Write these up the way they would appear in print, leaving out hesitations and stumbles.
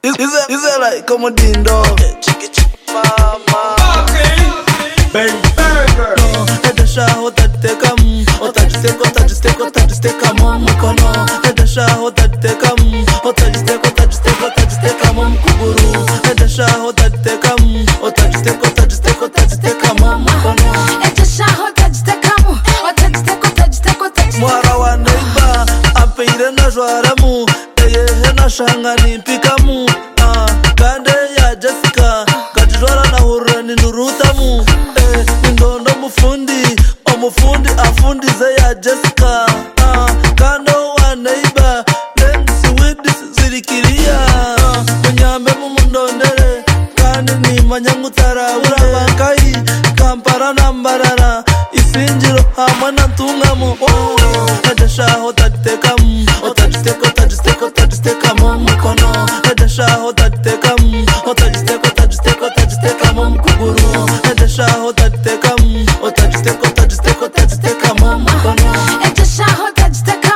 Is it like comodindo? Mama. Ben Burger. No, edasha otatekam, otajisteka mukono. Edasha otatekam, otajisteka mukuguru. Edasha otatekam, otajisteka mukono. Edasha otajisteka Mwara wa neighbor, apeire na jwaramu, eyehe na shangani pikamu. Kande ya Jessica, kajijwara na hurani nurutamu. Nindondo mufundi afundize ya Jessica. Kando wa neighbor, lensi widis zirikiria. Munyambe mumundondere, kandi ni manyangutara. Urabankai, kampara na mbarara, isinjiro hamwe na ntungamu. Edasha otatekam, otajisteka mukono. Edasha otatekam, otajisteka mukuguru. Edasha otatekam, otajisteka mukono. Edasha otajisteka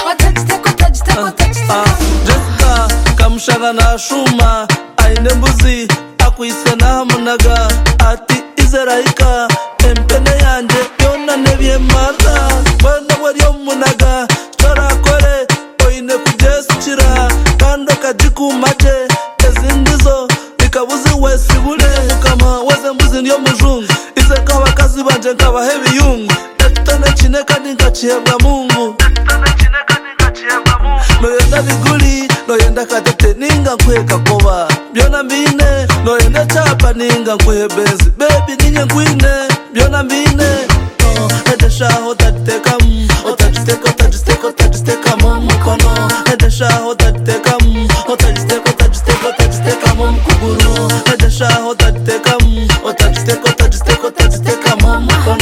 Jessica kamshana na shuma, aine mbuzi akwise na munaga. Ati izeraika empene yanje yona nebyemara. Bwana wari omunaga torakore oine kujesukira. Kando kajikumaje ezindizo ikabuzi wesibule. Kama weze mbuzi ndiyo mujungu, ize kabakazi banje nkabahe biyungu. Etutane chine kandi nkachihebwa Mungu. Noyenda biguli, noyenda katete ninga nkweka koba. Byona mbine, noyenda chapa ninga nkwebezi. Baby ninye nkwine, byona mbine. Edasha otatekam, otajisteka mukono. Edasha otatekam, otajisteka mukuguru. Edasha otatekam, otajisteka mukono.